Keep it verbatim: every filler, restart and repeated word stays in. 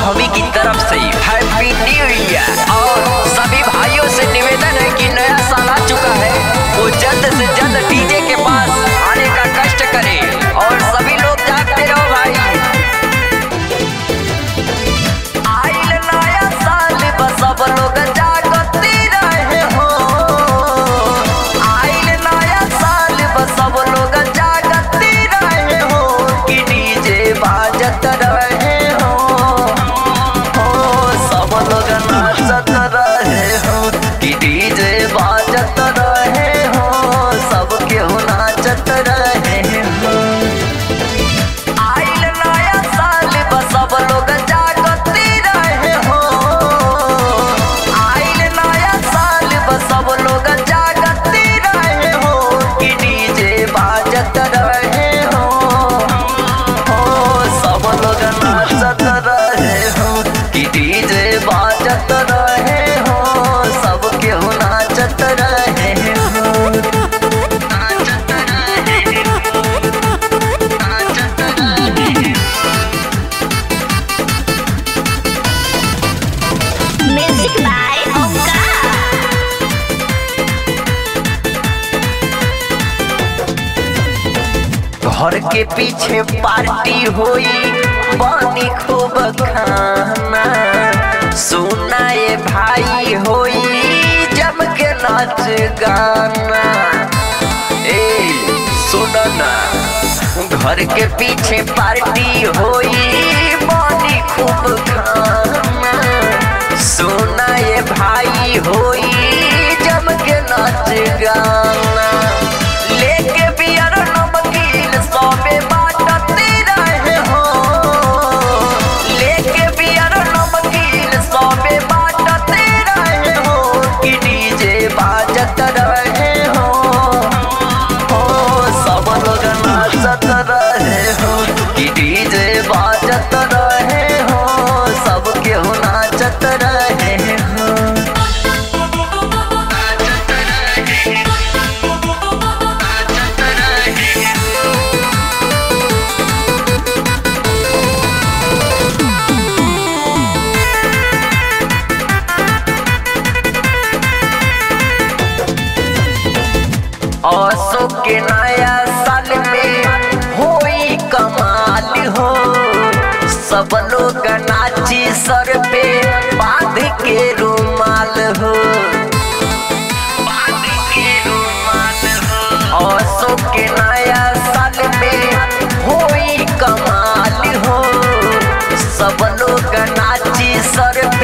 हमी की तरफ से हैप्पी न्यू ईयर। और सभी भाइयों से निवेदन है कि नया साल आ चुका है, वो जल्द से जल्द डीजे के पास आने का कष्ट करें और सभी लोग जागते रहो भाई। आइल नया साल बस सब लोग जागते रहे हो, आइल नया साल बस सब लोग जागते रहे हो कि डीजे बाजत रहे हो, हो सब लोग नाचत रहे हो कि डीजे बाजत रहे हो, सब केहू नाचत रहे हो। आइल नया साल बस सब लोग जागते रहे हो, आइल नया साल बस सब लोग जागते रहे हो कि डीजे बाजत रहे हो, हो सब लोग नाचत रहे हो कि डीजे बाजत रहे हो, सब केहू नाचत रहे हो, नाचत रहे हो, नाचत रहे हो। Music by Omkar. घर के पीछे पार्टी होई पानी खूब खाना, सुनाए भाई होई जम के नाच गाना। ए सुनो ना, घर के पीछे पार्टी होई पानी खूब खाना, सुनाए भाई होई जम के नाच गाना। लेके बियर नमकीन सबे बाटते रहे हो, लेके बियर नमकीन सबे बाटते रहे हो कि डीजे बाजत रहे हो, हो सब लोग नाचत रहे हो कि डीजे बाजत रहे हो, सब केहू नाचत रहे हो, नाचत रहे हो, नाचत रहे हो। असो के नया साल में होई कमाल हो, सब लोग नाची सर पे बांध के रुमाल हो, बांध के रुमाल हो। असो के नया साल में होई कमाल हो, सब लोग नाची सर